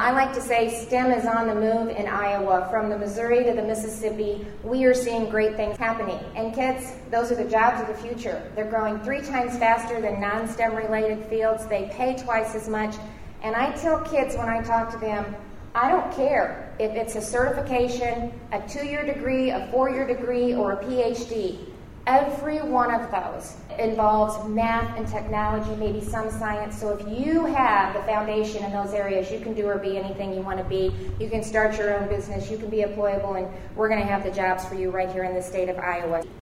I like to say STEM is on the move in Iowa. From the Missouri to the Mississippi, we are seeing great things happening. And kids, those are the jobs of the future. They're growing 3 times faster than non-STEM related fields. They pay twice as much. And I tell kids when I talk to them, I don't care if it's a certification, a 2-year degree, a 4-year degree, or a PhD. Every one of those involves math and technology, maybe some science. So if you have the foundation in those areas, you can do or be anything you want to be. You can start your own business. You can be employable, and we're going to have the jobs for you right here in the state of Iowa.